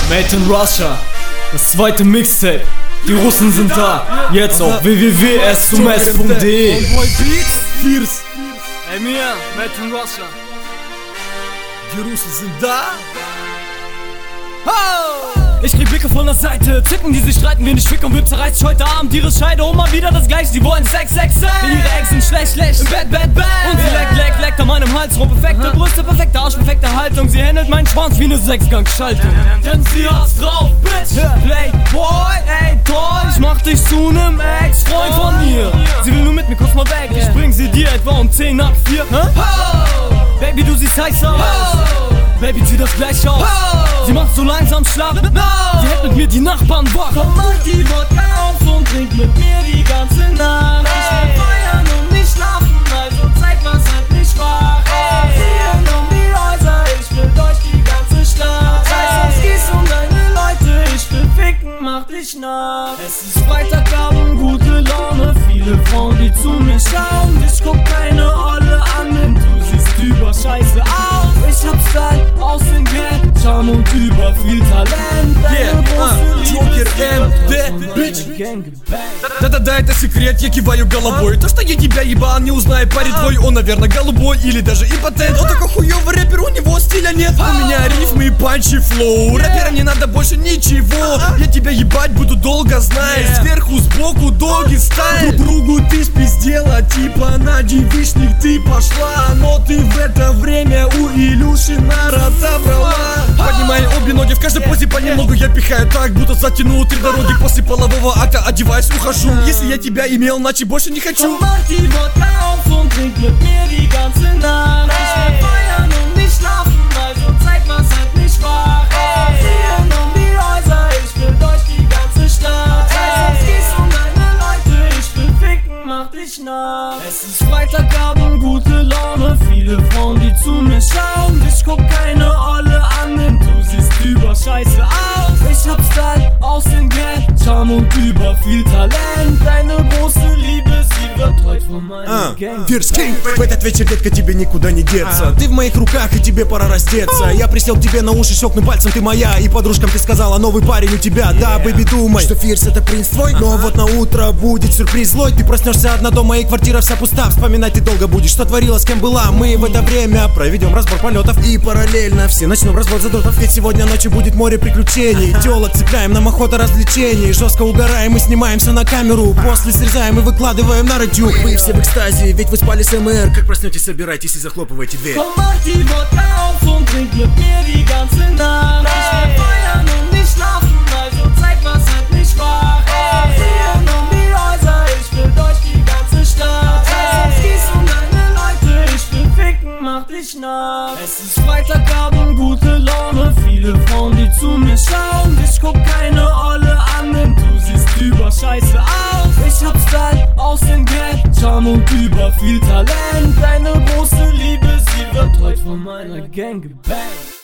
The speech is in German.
Made in Russia, das zweite Mixtape. Die Russen sind da, jetzt auf www.s2s.de. Homeboy Beats, Fierce. Ey Mia, Made in Russia. Die Russen sind da. Ich krieg Blicke von der Seite, Zicken, die sich streiten, wenig Fick und Wip zerreißt heute Abend ihre Scheide. Und mal wieder das gleiche, sie wollen Sex. Ihre Ex sind schlecht, im Bad. Und sie leckt an meinem Hals rum. Perfekte Brüste, perfekte Arsch, perfekte Haltung. Sie handelt meinen Schwanz wie eine Sechsgang-Schaltung. Denn sie hat's drauf, Bitch, Playboy, ey toll. Ich mach dich zu nem Ex-Freund von mir. Sie will nur mit mir, kurz mal weg, ich bring sie dir etwa um 10 nach 4. Baby, du siehst heiß aus. Baby, zieh das gleich aus. Sie macht so langsam Schlaf. Sie hält mit mir die Nachbarn wach. Komm, mach die Wodka auf und trink mit mir die ganze Nacht. Ich will feiern und nicht schlafen, also zeig, was halt nicht wach. Ziehen um die Häuser, ich will durch die ganze Stadt. Scheiß aufs Gieß um deine Leute, ich will ficken, mach dich nass. Es ist Freitagabend, gute Laune, viele Frauen, die zu mir schauen. Ich guck keine Olle an, denn du siehst überscheiße aus. Ich hab Style, Aussehen, Geld, Charme und über viel Talent. Джокер МД, bitch. Да-да-да, это секрет, я киваю головой. То, что я тебя ебал, не узнает парень твой. Он, наверное, голубой или даже импотент. Он такой хуёвый рэпер, у него стиля нет. У меня рифмы и панчи флоу. Рэперам не надо больше ничего. Я тебя ебать буду долго, знаешь. Сверху, сбоку, доги стайл. Другу ты спиздела, типа на девичник ты пошла. Но ты в это время у Илюши народ забрала. Поднимая обе ноги в каждой позе понемногу я пихаю так, будто затянул 3 дороги. После полового акта одеваюсь, ухожу. Если я тебя имел, иначе больше не хочу. Mach die Wodka auf und trink mit mir die ganze Nacht. Ich will feiern und nicht schlafen, also zeig, was halt nicht wach. Ziehen um die Häuser, ich will durch die ganze Stadt. Scheiß aufs Gieß um deine Leute, ich will ficken, mach dich nass. Es ist Freitagabend, gute Laune, viele Frauen, die zu mir schauen. Ich guck keine Olle an, denn du siehst überscheiße aus. Ich hab Style, Aussehen, Geld, Charme und über viel Talent. Deine große Liebe, sie wird heute von meiner Gang. Фирс Кинг, в этот вечер, детка, тебе никуда не деться. Ты в моих руках, и тебе пора раздеться. Я присел к тебе на уши, щелкну пальцем, ты моя. И подружкам ты сказала, новый парень у тебя. Да, бэби, думай, что Фирс это принц твой. Но вот на утро будет сюрприз злой. Ты проснешься одна дома, и квартира вся пуста. Вспоминать ты долго будешь, что творила, с кем была. Мы в это время проведем разбор полетов. И параллельно все начнем разбор задротов. Ведь сегодня ночью будет море приключений. Телок цепляем, нам охота развлечений. Жестко угораем и снимаем все на камеру. После срезаем и выкладываем на радио. Вы все в экстазе, ведь вы спали с МР. Как проснетесь, собирайтесь и захлопывайте дверь. Komm, mach die Wodka auf und trink mit mir die ganze Nacht. Ich will feiern und nicht schlafen, also zeig, was halt nicht wach. Ziehen um die Häuser, ich will durch die ganze Stadt. Scheiß aufs Gieß um deine Leute, ich will ficken, mach dich nass. Es ist Freitagabend, gute Laune, viele Frauen, die zu mir schauen. Ich guck keine Olle an, denn du siehst überscheiße aus. Ich hab Style, Aussehen, Geld, Charme und über viel Talent. Deine große Liebe, sie wird heute von meiner Gang gebangt.